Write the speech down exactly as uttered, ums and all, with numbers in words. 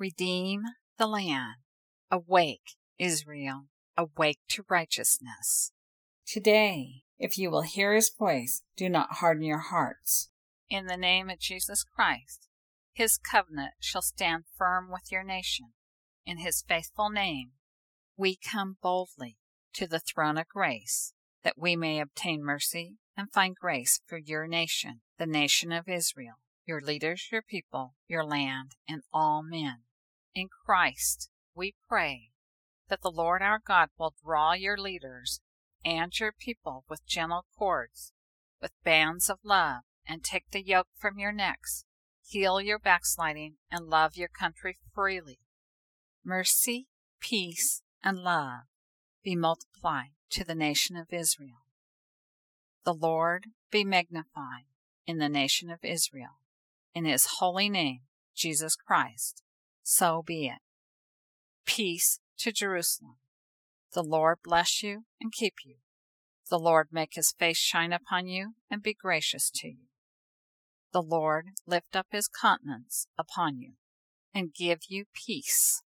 Redeem the land. Awake, Israel, awake to righteousness. Today, if you will hear his voice, do not harden your hearts. In the name of Jesus Christ, his covenant shall stand firm with your nation. In his faithful name, we come boldly to the throne of grace, that we may obtain mercy and find grace for your nation, the nation of Israel, your leaders, your people, your land, and all men. In Christ, we pray that the Lord our God will draw your leaders and your people with gentle cords, with bands of love, and take the yoke from your necks, heal your backsliding, and love your country freely. Mercy, peace, and love be multiplied to the nation of Israel. The Lord be magnified in the nation of Israel. In his holy name, Jesus Christ, so be it. Peace to Jerusalem. The Lord bless you and keep you. The Lord make his face shine upon you and be gracious to you. The Lord lift up his countenance upon you and give you peace.